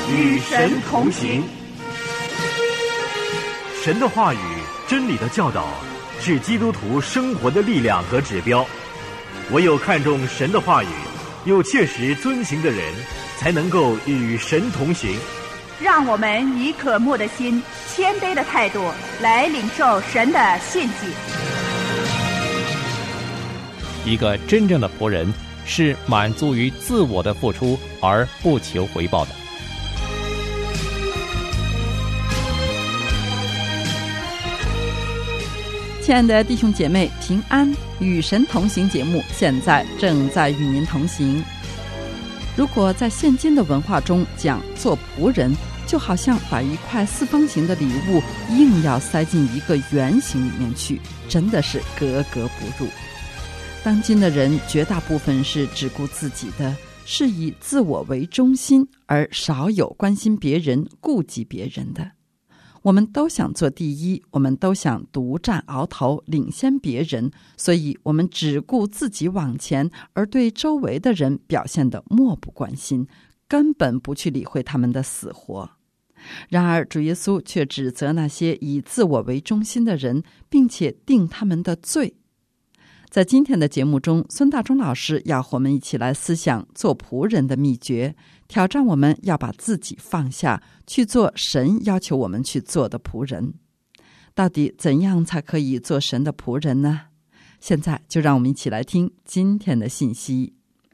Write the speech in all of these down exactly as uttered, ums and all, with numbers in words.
与神同行。 神的话语、真理的教导是基督徒生活的力量和指标。唯有看重神的话语，又切实遵行的人，才能够与神同行。 让我们以渴慕的心、谦卑的态度来领受神的信息。 一个真正的仆人是满足于自我的付出而不求回报的。 亲爱的弟兄姐妹，平安，与神同行节目现在正在与您同行。如果在现今的文化中讲做仆人，就好像把一块四方形的礼物硬要塞进一个圆形里面去，真的是格格不入。当今的人绝大部分是只顾自己的，是以自我为中心，而少有关心别人、顾及别人的。我们都想做第一，我们都想独占鳌头，领先别人，所以我们只顾自己往前，而对周围的人表现得漠不关心，根本不去理会他们的死活。然而主耶稣却指责那些以自我为中心的人，并且定他们的罪。在今天的节目中，孙大中老师要和我们一起来思想做仆人的秘诀，挑战我们要把自己放下，去做神要求我们去做的仆人。到底怎样才可以做神的仆人呢？现在就让我们一起来听今天的信息。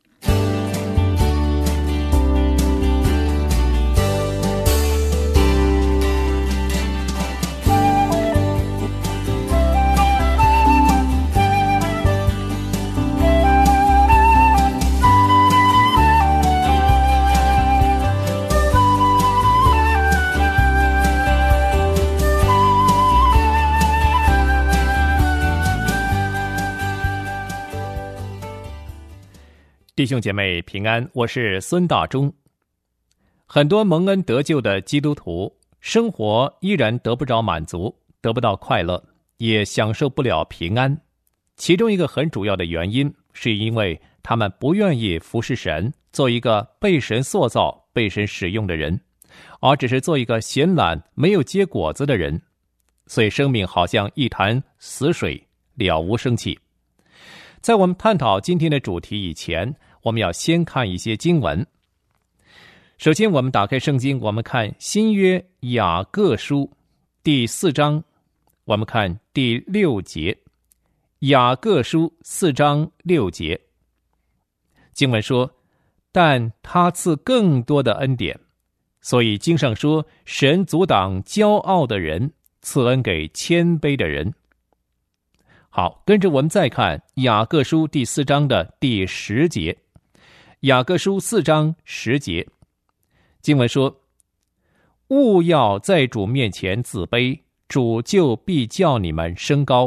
弟兄姐妹平安，我是孙大中。很多蒙恩得救的基督徒生活依然得不着满足，得不到快乐，也享受不了平安。其中一个很主要的原因，是因为他们不愿意服侍神，做一个被神塑造、被神使用的人，而只是做一个闲懒、没有结果子的人，所以生命好像一潭死水，了无生气。在我们探讨今天的主题以前，我们要先看一些经文。首先我们打开圣经，我们看新约雅各书第四章，我们看第六节。雅各书四章六节，经文说，但他赐更多的恩典，所以经上说，神阻挡骄傲的人，赐恩给谦卑的人。好，跟着我们再看雅各书第四章的第十节。雅各书四章十节，经文说，务要在主面前自卑，主就必叫你们升高。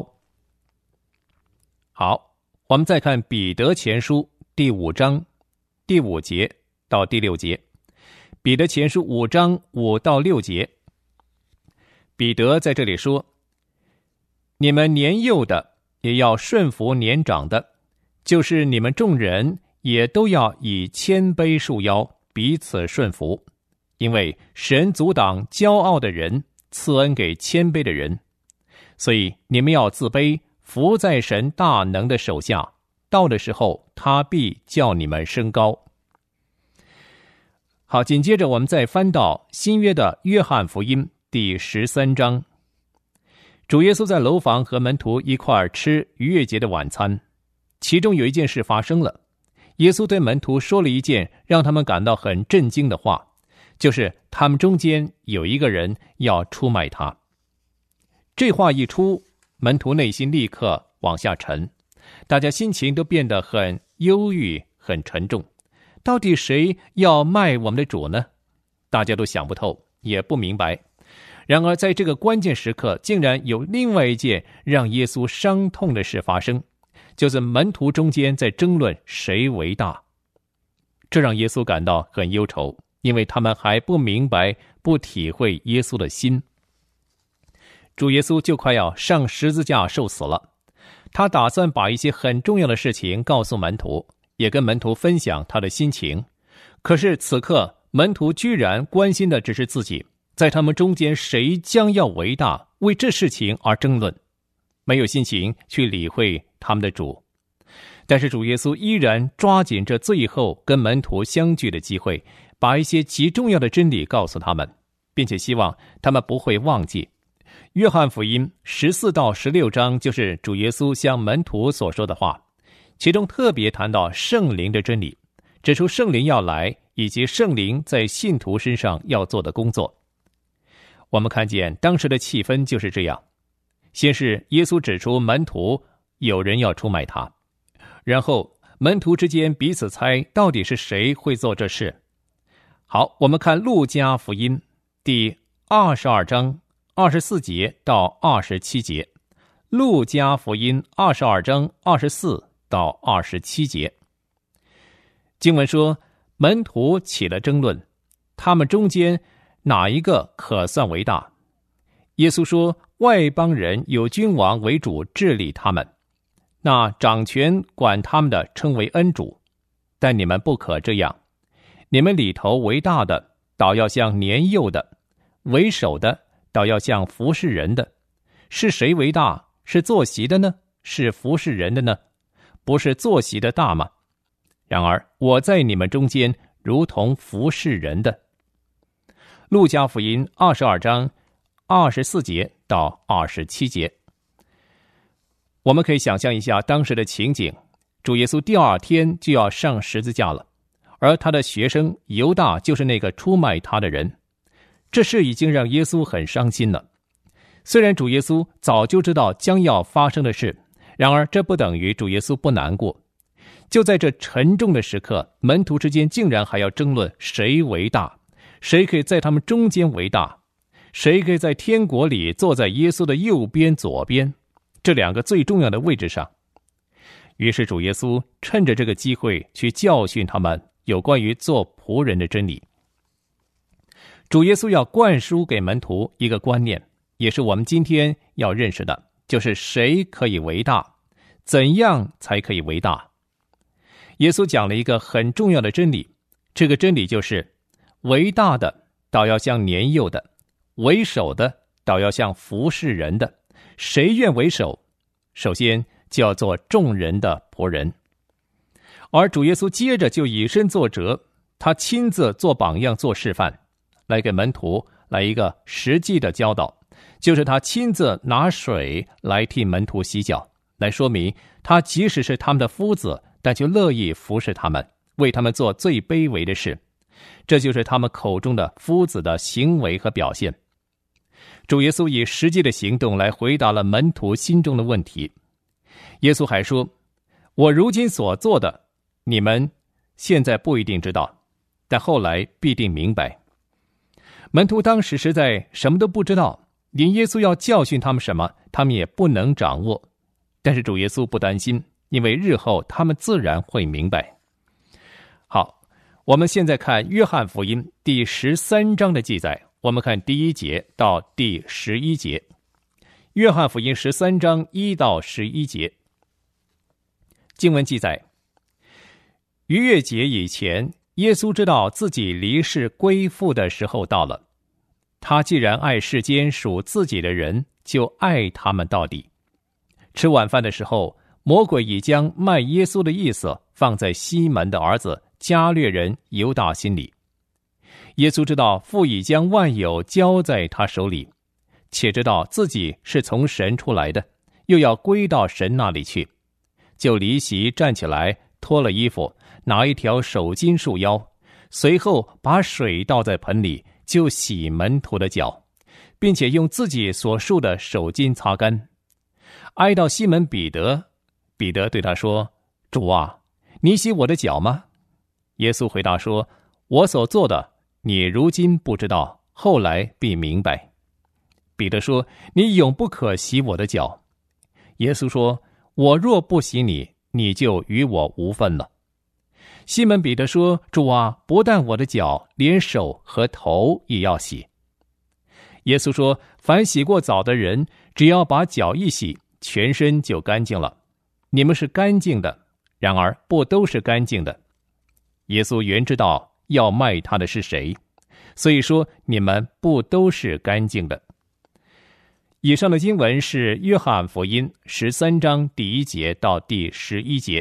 好，我们再看彼得前书第五章第五节到第六节。彼得前书五章五到六节，彼得在这里说，你们年幼的也要顺服年长的，就是你们众人也都要以谦卑束腰，彼此顺服，因为神阻挡骄傲的人，赐恩给谦卑的人。所以你们要自卑，服在神大能的手下，到的时候他必叫你们升高。好，紧接着我们再翻到新约的约翰福音第十三章。主耶稣在楼房和门徒一块儿吃逾越节的晚餐，其中有一件事发生了。耶稣对门徒说了一件让他们感到很震惊的话，就是他们中间有一个人要出卖他。这话一出，门徒内心立刻往下沉，大家心情都变得很忧郁、很沉重。到底谁要卖我们的主呢？大家都想不透，也不明白。然而在这个关键时刻，竟然有另外一件让耶稣伤痛的事发生，就是门徒中间在争论谁为大。这让耶稣感到很忧愁，因为他们还不明白、不体会耶稣的心。主耶稣就快要上十字架受死了，他打算把一些很重要的事情告诉门徒，也跟门徒分享他的心情。可是此刻门徒居然关心的只是自己，在他们中间谁将要为大，为这事情而争论，没有心情去理会他们的主。但是主耶稣依然抓紧着最后跟门徒相聚的机会，把一些极重要的真理告诉他们，并且希望他们不会忘记。约翰福音十四到十六章就是主耶稣向门徒所说的话，其中特别谈到圣灵的真理，指出圣灵要来，以及圣灵在信徒身上要做的工作。我们看见当时的气氛就是这样，先是耶稣指出门徒有人要出卖他，然后门徒之间彼此猜到底是谁会做这事。好，我们看路加福音第二十二章二十四节到二十七节。路加福音二十二章二十四到二十七节。经文说，门徒起了争论，他们中间哪一个可算为大？耶稣说，外邦人有君王为主治理他们，那掌权管他们的称为恩主，但你们不可这样。你们里头为大的，倒要像年幼的；为首的，倒要像服侍人的。是谁为大？是坐席的呢？是服侍人的呢？不是坐席的大吗？然而我在你们中间如同服侍人的。路加福音二十二章二十四节到二十七节。我们可以想象一下当时的情景，主耶稣第二天就要上十字架了，而他的学生犹大就是那个出卖他的人。这事已经让耶稣很伤心了。虽然主耶稣早就知道将要发生的事，然而这不等于主耶稣不难过。就在这沉重的时刻，门徒之间竟然还要争论谁为大，谁可以在他们中间为大，谁可以在天国里坐在耶稣的右边左边，这两个最重要的位置上。于是主耶稣趁着这个机会去教训他们有关于做仆人的真理。主耶稣要灌输给门徒一个观念，也是我们今天要认识的，就是谁可以为大，怎样才可以为大。耶稣讲了一个很重要的真理，这个真理就是为大的倒要像年幼的，为首的倒要像服侍人的。谁愿为首，首先就要做众人的仆人。而主耶稣接着就以身作则，他亲自做榜样做示范，来给门徒来一个实际的教导，就是他亲自拿水来替门徒洗脚，来说明他即使是他们的夫子，但就乐意服侍他们，为他们做最卑微的事。这就是他们口中的夫子的行为和表现。主耶稣以实际的行动来回答了门徒心中的问题。耶稣还说，我如今所做的，你们现在不一定知道，但后来必定明白。门徒当时实在什么都不知道，连耶稣要教训他们什么，他们也不能掌握。但是主耶稣不担心，因为日后他们自然会明白。好，我们现在看约翰福音第十三章的记载，我们看第一节到第十一节。约翰福音十三章一到十一节，经文记载，逾越节以前，耶稣知道自己离世归父的时候到了。他既然爱世间属自己的人，就爱他们到底。吃晚饭的时候，魔鬼已将卖耶稣的意思放在西门的儿子加略人犹大心里。耶稣知道父已将万有交在他手里，且知道自己是从神出来的，又要归到神那里去，就离席站起来，脱了衣服，拿一条手巾束腰，随后把水倒在盆里，就洗门徒的脚，并且用自己所束的手巾擦干。挨到西门彼得，彼得对他说，主啊，你洗我的脚吗？耶稣回答说，我所做的，你如今不知道，后来必明白。彼得说，你永不可洗我的脚。耶稣说，我若不洗你，你就与我无分了。西门彼得说，主啊，不但我的脚，连手和头也要洗。耶稣说，凡洗过澡的人，只要把脚一洗，全身就干净了。你们是干净的，然而不都是干净的。耶稣原知道要卖他的是谁。所以说你们不都是干净的。以上的经文是约翰福音十三章第一节到第十一节。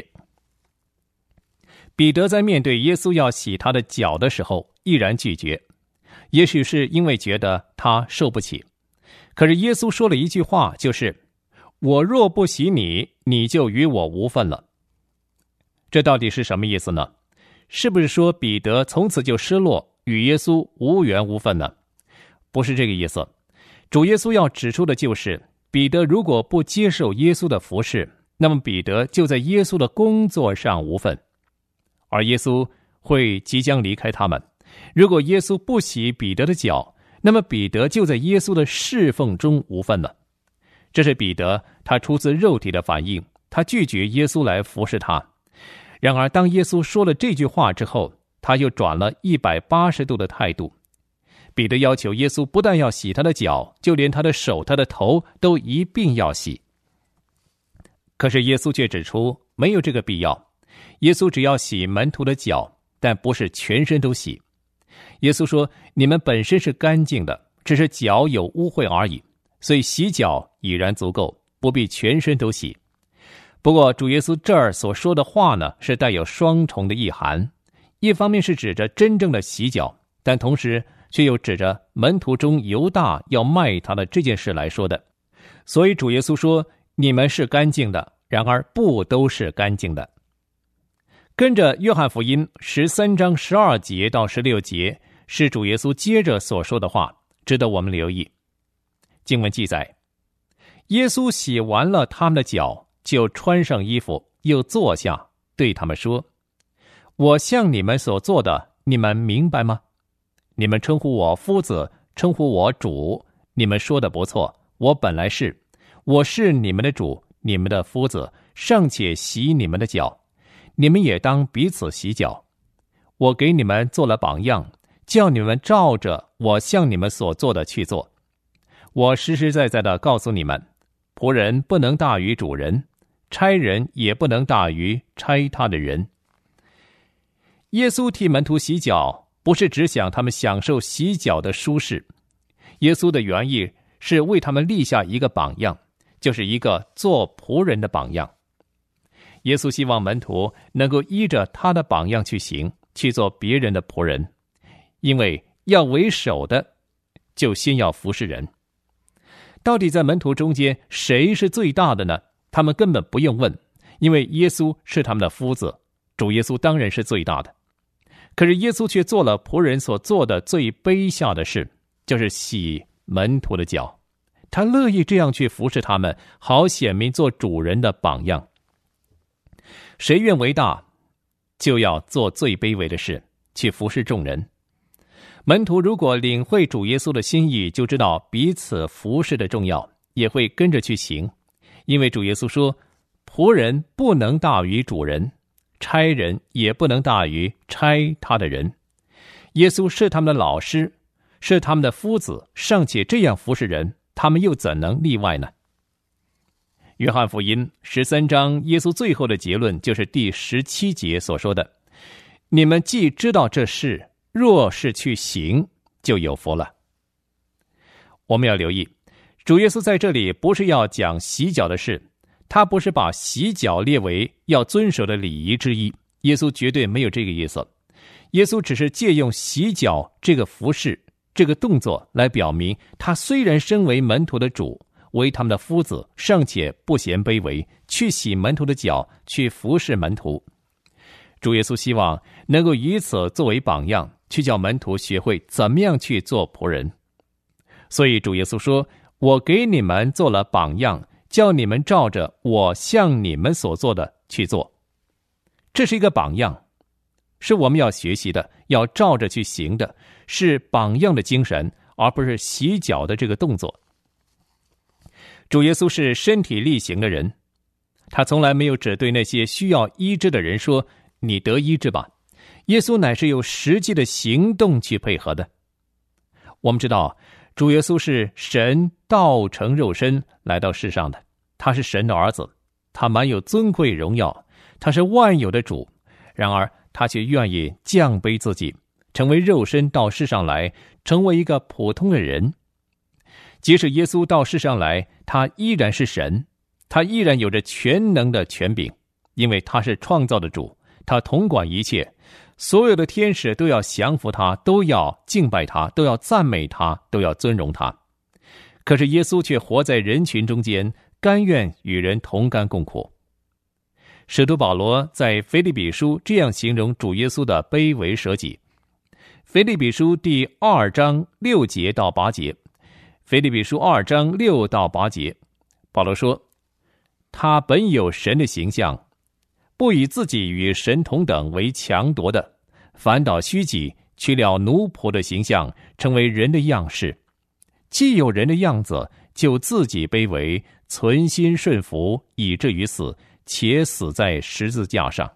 彼得在面对耶稣要洗他的脚的时候毅然拒绝，也许是因为觉得他受不起。可是耶稣说了一句话，就是我若不洗你，你就与我无分了。这到底是什么意思呢？是不是说彼得从此就失落，与耶稣无缘无分呢？不是这个意思。主耶稣要指出的就是，彼得如果不接受耶稣的服事，那么彼得就在耶稣的工作上无份，而耶稣会即将离开他们。如果耶稣不洗彼得的脚，那么彼得就在耶稣的侍奉中无份了。这是彼得他出自肉体的反应，他拒绝耶稣来服侍他。然而当耶稣说了这句话之后，他又转了一百八十度的态度。彼得要求耶稣不但要洗他的脚，就连他的手、他的头都一并要洗。可是耶稣却指出没有这个必要，耶稣只要洗门徒的脚，但不是全身都洗。耶稣说，你们本身是干净的，只是脚有污秽而已，所以洗脚已然足够，不必全身都洗。不过主耶稣这儿所说的话呢，是带有双重的意涵，一方面是指着真正的洗脚，但同时却又指着门徒中犹大要卖他的这件事来说的。所以主耶稣说，你们是干净的，然而不都是干净的。跟着约翰福音十三章十二节到十六节是主耶稣接着所说的话，值得我们留意。经文记载，耶稣洗完了他们的脚，就穿上衣服，又坐下，对他们说，我向你们所做的，你们明白吗？你们称呼我夫子，称呼我主，你们说的不错，我本来是，我是你们的主，你们的夫子，尚且洗你们的脚，你们也当彼此洗脚。我给你们做了榜样，叫你们照着我向你们所做的去做。我实实在在地告诉你们，仆人不能大于主人，差人也不能大于差他的人。耶稣替门徒洗脚，不是只想他们享受洗脚的舒适，耶稣的原意是为他们立下一个榜样，就是一个做仆人的榜样。耶稣希望门徒能够依着他的榜样去行，去做别人的仆人，因为要为首的，就先要服侍人。到底在门徒中间谁是最大的呢？他们根本不用问，因为耶稣是他们的夫子，主耶稣当然是最大的。可是耶稣却做了仆人所做的最卑下的事，就是洗门徒的脚。他乐意这样去服侍他们，好显明做主人的榜样。谁愿为大，就要做最卑微的事，去服侍众人。门徒如果领会主耶稣的心意，就知道彼此服侍的重要，也会跟着去行。因为主耶稣说，仆人不能大于主人，差人也不能大于差他的人。耶稣是他们的老师，是他们的夫子，尚且这样服侍人，他们又怎能例外呢？约翰福音十三章，耶稣最后的结论就是第十七节所说的，你们既知道这事，若是去行，就有福了。我们要留意，主耶稣在这里不是要讲洗脚的事，他不是把洗脚列为要遵守的礼仪之一，耶稣绝对没有这个意思。耶稣只是借用洗脚这个服事，这个动作来表明，他虽然身为门徒的主，为他们的夫子，尚且不嫌卑微，去洗门徒的脚，去服侍门徒。主耶稣希望能够以此作为榜样，去叫门徒学会怎么样去做仆人。所以主耶稣说，我给你们做了榜样，叫你们照着我向你们所做的去做。这是一个榜样，是我们要学习的，要照着去行的，是榜样的精神，而不是洗脚的这个动作。主耶稣是身体力行的人，他从来没有只对那些需要医治的人说，你得医治吧。耶稣乃是有实际的行动去配合的。我们知道主耶稣是神道成肉身来到世上的，他是神的儿子，他满有尊贵荣耀，他是万有的主，然而他却愿意降卑自己， 成为肉身到世上来，成为一个普通的人。即使耶稣到世上来，他依然是神，他依然有着全能的权柄，因为他是创造的主，他统管一切，所有的天使都要降服他，都要敬拜他，都要赞美他，都要尊荣他。可是耶稣却活在人群中间，甘愿与人同甘共苦。使徒保罗在腓立比书这样形容主耶稣的卑微舍己。腓立比书第二章六节到八节，腓立比书二章六到八节，保罗说：他本有神的形象，不以自己与神同等为强夺的，反倒虚己，取了奴仆的形象，成为人的样式。既有人的样子，就自己卑微，存心顺服，以至于死，且死在十字架上。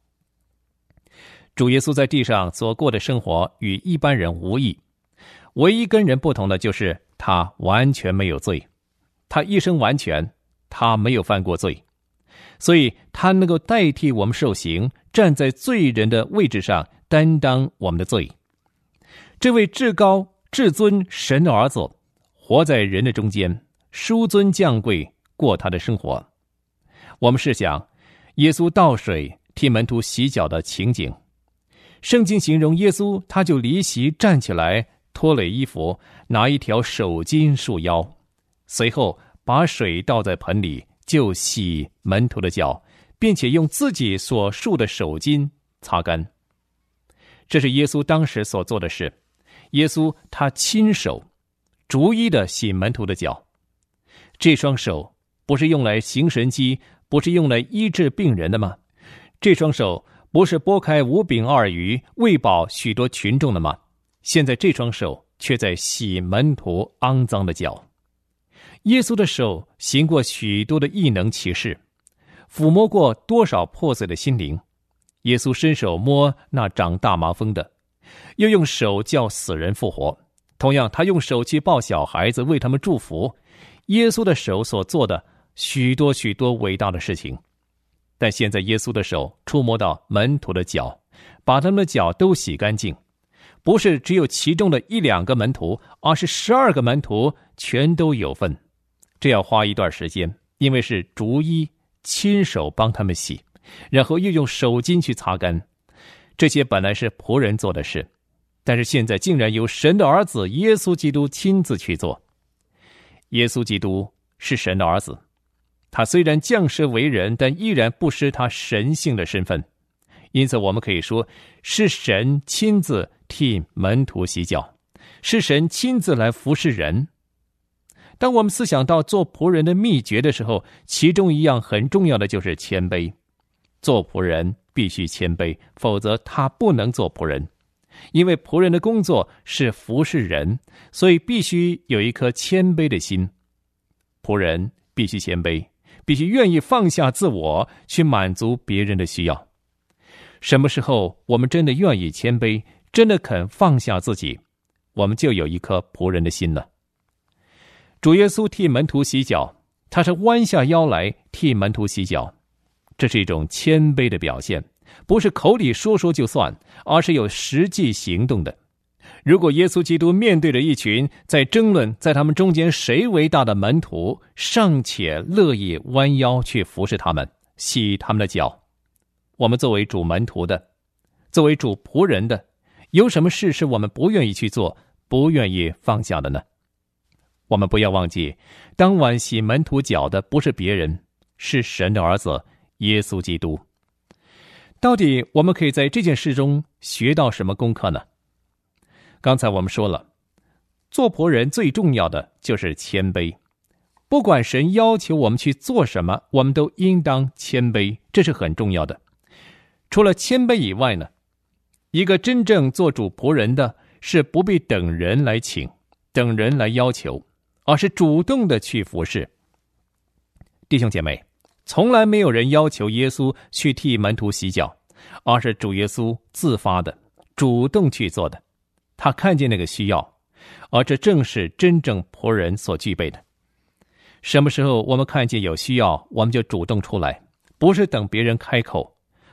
主耶稣在地上所过的生活与一般人无异，唯一跟人不同的就是他完全没有罪，他一生完全，他没有犯过罪，所以他能够代替我们受刑，站在罪人的位置上担当我们的罪。这位至高至尊神的儿子活在人的中间，纡尊降贵过他的生活。我们试想耶稣倒水替门徒洗脚的情景，圣经形容耶稣他就离席站起来，脱了衣服，拿一条手巾束腰，随后把水倒在盆里，就洗门徒的脚，并且用自己所束的手巾擦干。这是耶稣当时所做的事，耶稣他亲手逐一的洗门徒的脚。这双手不是用来行神迹，不是用来医治病人的吗？这双手不是拨开五饼二鱼喂饱许多群众的吗？现在这双手却在洗门徒肮脏的脚。耶稣的手行过许多的异能奇事，抚摸过多少破碎的心灵。耶稣伸手摸那长大麻风的，又用手叫死人复活。同样，他用手去抱小孩子，为他们祝福。耶稣的手所做的许多许多伟大的事情，但现在耶稣的手触摸到门徒的脚，把他们的脚都洗干净，不是只有其中的一两个门徒，而是十二个门徒全都有份。这要花一段时间，因为是逐一亲手帮他们洗，然后又用手巾去擦干。这些本来是仆人做的事，但是现在竟然由神的儿子耶稣基督亲自去做。耶稣基督是神的儿子，他虽然降世为人，但依然不失他神性的身份。因此我们可以说，是神亲自替门徒洗脚，是神亲自来服侍人。当我们思想到做仆人的秘诀的时候，其中一样很重要的就是谦卑。做仆人必须谦卑，否则他不能做仆人。因为仆人的工作是服侍人，所以必须有一颗谦卑的心。仆人必须谦卑，必须愿意放下自我，去满足别人的需要。什么时候我们真的愿意谦卑，真的肯放下自己，我们就有一颗仆人的心了。主耶稣替门徒洗脚，他是弯下腰来替门徒洗脚，这是一种谦卑的表现，不是口里说说就算，而是有实际行动的。如果耶稣基督面对着一群在争论在他们中间谁为大的门徒，尚且乐意弯腰去服侍他们，洗他们的脚，我们作为主门徒的，作为主仆人的，有什么事是我们不愿意去做，不愿意放下的呢？我们不要忘记，当晚洗门徒脚的不是别人，是神的儿子耶稣基督。到底我们可以在这件事中学到什么功课呢？刚才我们说了，做仆人最重要的就是谦卑。不管神要求我们去做什么，我们都应当谦卑，这是很重要的。除了谦卑以外呢，一个真正做主仆人的是不必等人来请，等人来要求，而是主动的去服侍。弟兄姐妹，从来没有人要求耶稣去替门徒洗脚，而是主耶稣自发的主动去做的。他看见那个需要，而这正是真正仆人所具备的。什么时候我们看见有需要，我们就主动出来，不是等别人开口，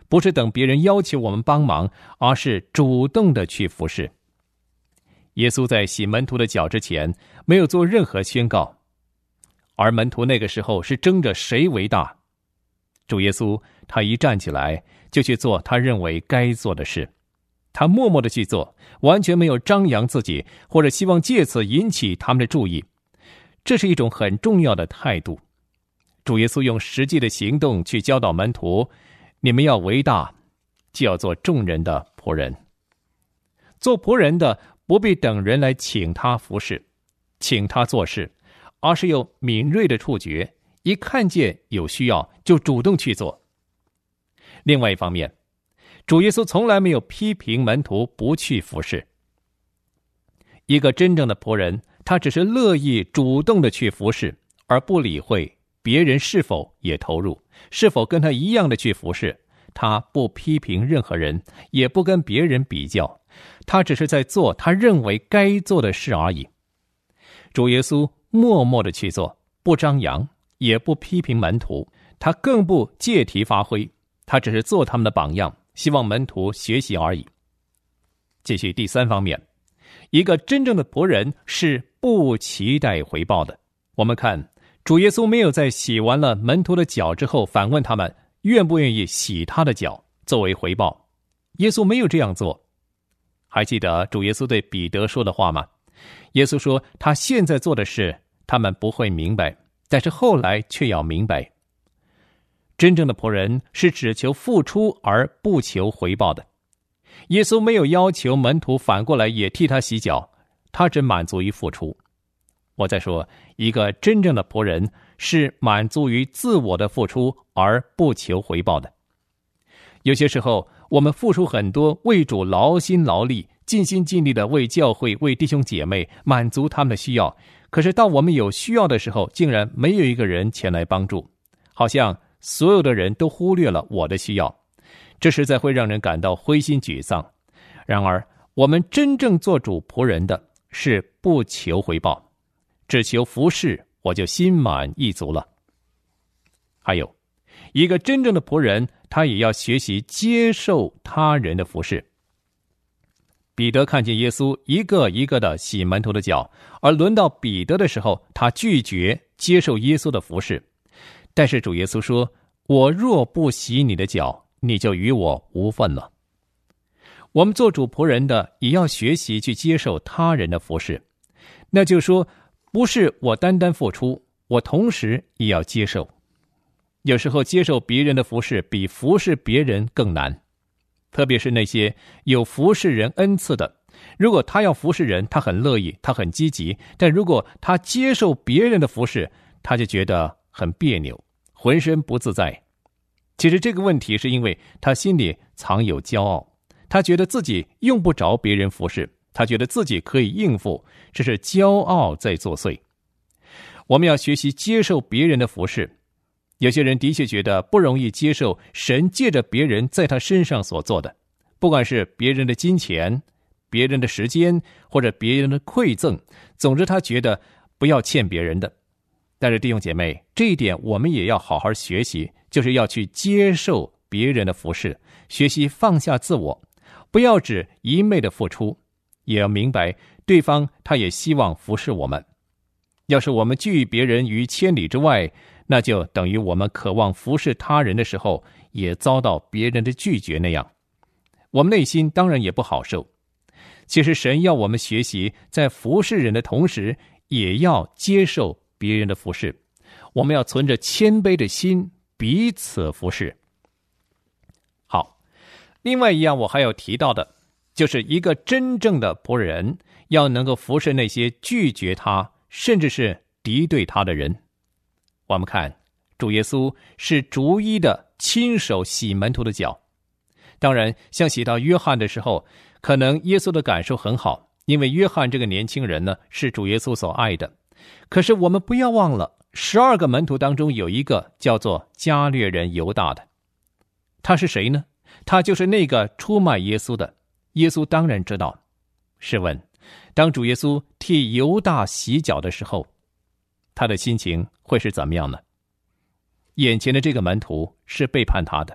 不是等别人要求我们帮忙，而是主动的去服侍。耶稣在洗门徒的脚之前，没有做任何宣告，而门徒那个时候是争着谁为大。主耶稣他一站起来，就去做他认为该做的事，他默默的去做，完全没有张扬自己，或者希望借此引起他们的注意。这是一种很重要的态度。主耶稣用实际的行动去教导门徒，你们要为大，就要做众人的仆人。做仆人的不必等人来请他服侍，请他做事，而是有敏锐的触觉，一看见有需要就主动去做。另外一方面，主耶稣从来没有批评门徒不去服侍。一个真正的仆人，他只是乐意主动的去服侍，而不理会别人是否也投入，是否跟他一样的去服侍。他不批评任何人，也不跟别人比较，他只是在做他认为该做的事而已。主耶稣默默的去做，不张扬，也不批评门徒，他更不借题发挥，他只是做他们的榜样，希望门徒学习而已。继续第三方面，一个真正的仆人是不期待回报的。我们看主耶稣没有在洗完了门徒的脚之后反问他们愿不愿意洗他的脚作为回报，耶稣没有这样做。还记得主耶稣对彼得说的话吗？耶稣说他现在做的事他们不会明白，但是后来却要明白。真正的仆人是只求付出而不求回报的。耶稣没有要求门徒反过来也替他洗脚，他只满足于付出。我再说，一个真正的仆人是满足于自我的付出而不求回报的。有些时候我们付出很多，为主劳心劳力，尽心尽力的为教会为弟兄姐妹满足他们的需要，可是到我们有需要的时候，竟然没有一个人前来帮助，好像所有的人都忽略了我的需要，这实在会让人感到灰心沮丧。然而我们真正做主仆人的是不求回报，只求服侍，我就心满意足了。还有一个真正的仆人，他也要学习接受他人的服侍。彼得看见耶稣一个一个的洗门徒的脚，而轮到彼得的时候，他拒绝接受耶稣的服侍。但是主耶稣说，我若不洗你的脚，你就与我无分了。我们做主仆人的也要学习去接受他人的服侍，那就是说，不是我单单付出，我同时也要接受。有时候接受别人的服侍比服侍别人更难，特别是那些有服侍人恩赐的，如果他要服侍人，他很乐意，他很积极，但如果他接受别人的服侍，他就觉得很别扭，浑身不自在。其实这个问题是因为他心里藏有骄傲，他觉得自己用不着别人服侍，他觉得自己可以应付，这是骄傲在作祟。我们要学习接受别人的服侍。有些人的确觉得不容易接受神借着别人在他身上所做的，不管是别人的金钱、别人的时间或者别人的馈赠，总之他觉得不要欠别人的。但是弟兄姐妹，这一点我们也要好好学习，就是要去接受别人的服侍，学习放下自我，不要只一昧的付出，也要明白对方他也希望服侍我们。要是我们拒别人于千里之外，那就等于我们渴望服侍他人的时候也遭到别人的拒绝那样，我们内心当然也不好受。其实神要我们学习在服侍人的同时也要接受别人的服侍，我们要存着谦卑的心彼此服侍。好，另外一样我还有提到的，就是一个真正的仆人要能够服侍那些拒绝他甚至是敌对他的人。我们看主耶稣是逐一的亲手洗门徒的脚，当然像洗到约翰的时候，可能耶稣的感受很好，因为约翰这个年轻人呢是主耶稣所爱的。可是我们不要忘了，十二个门徒当中有一个叫做加略人犹大的。他是谁呢？他就是那个出卖耶稣的。耶稣当然知道。试问，当主耶稣替犹大洗脚的时候，他的心情会是怎么样呢？眼前的这个门徒是背叛他的，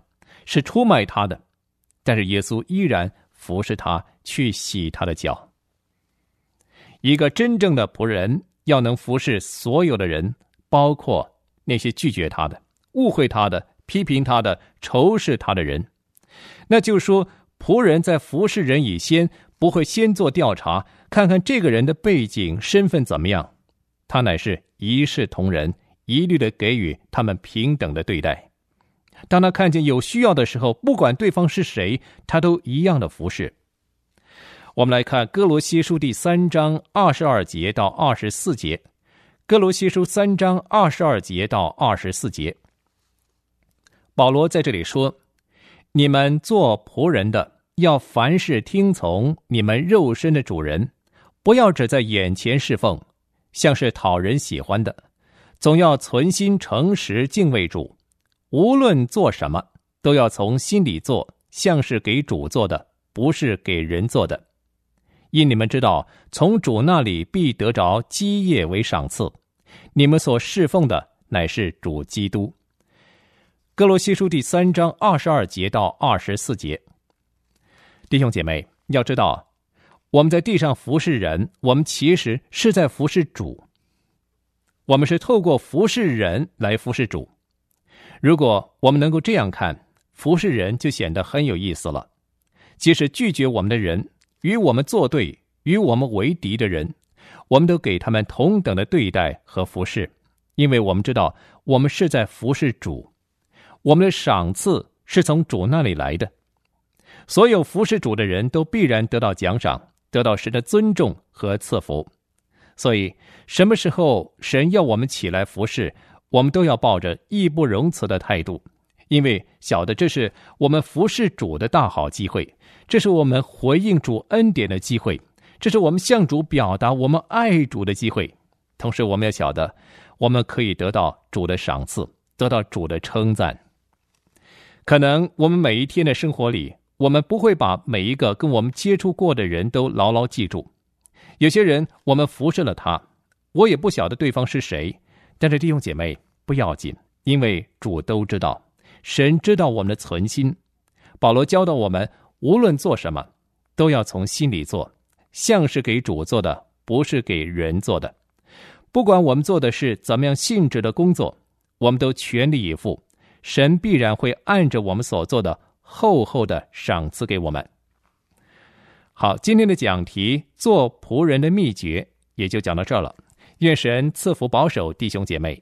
是出卖他的，但是耶稣依然服侍他，去洗他的脚。一个真正的仆人要能服侍所有的人，包括那些拒绝他的、误会他的、批评他的、仇视他的人。那就是说，仆人在服侍人以先，不会先做调查，看看这个人的背景、身份怎么样，他乃是一视同仁，一律的给予他们平等的对待。当他看见有需要的时候，不管对方是谁，他都一样的服侍。我们来看哥罗西书第三章二十二节到二十四节。哥罗西书三章二十二节到二十四节，保罗在这里说：你们做仆人的，要凡事听从你们肉身的主人，不要只在眼前侍奉，像是讨人喜欢的，总要存心诚实敬畏主。无论做什么，都要从心里做，像是给主做的，不是给人做的。因你们知道，从主那里必得着基业为赏赐，你们所侍奉的乃是主基督。哥罗西书第三章二十二节到二十四节。弟兄姐妹，要知道，我们在地上服侍人，我们其实是在服侍主。我们是透过服侍人来服侍主。如果我们能够这样看，服侍人就显得很有意思了。即使拒绝我们的人，与我们作对、与我们为敌的人，我们都给他们同等的对待和服侍，因为我们知道我们是在服侍主，我们的赏赐是从主那里来的。所有服侍主的人都必然得到奖赏，得到神的尊重和赐福。所以什么时候神要我们起来服侍，我们都要抱着义不容辞的态度，因为晓得这是我们服侍主的大好机会，这是我们回应主恩典的机会，这是我们向主表达我们爱主的机会。同时我们要晓得，我们可以得到主的赏赐，得到主的称赞。可能我们每一天的生活里，我们不会把每一个跟我们接触过的人都牢牢记住。有些人我们服侍了他，我也不晓得对方是谁，但是弟兄姐妹不要紧，因为主都知道，神知道我们的存心。保罗教导我们，无论做什么，都要从心里做，像是给主做的，不是给人做的。不管我们做的是怎么样性质的工作，我们都全力以赴，神必然会按着我们所做的厚厚的赏赐给我们。好，今天的讲题做仆人的秘诀也就讲到这儿了。愿神赐福保守弟兄姐妹。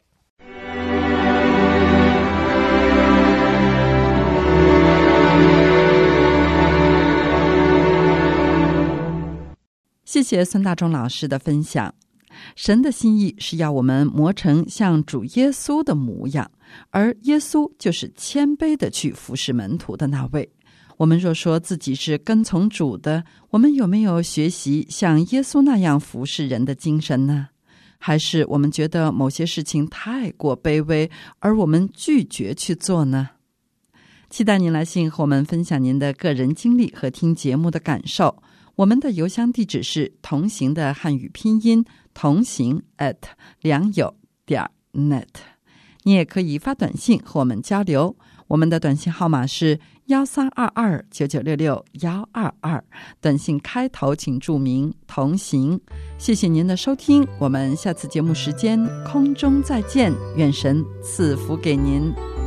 谢谢孙大中老师的分享。神的心意是要我们磨成像主耶稣的模样，而耶稣就是谦卑的去服侍门徒的那位。我们若说自己是跟从主的，我们有没有学习像耶稣那样服侍人的精神呢？还是我们觉得某些事情太过卑微，而我们拒绝去做呢？期待您来信和我们分享您的个人经历和听节目的感受。我们的邮箱地址是同行的汉语拼音同行 at 良友点 net。 你也可以发短信和我们交流，我们的短信号码是幺三二二九九六六幺二二，短信开头请注明同行。谢谢您的收听，我们下次节目时间空中再见，愿神赐福给您。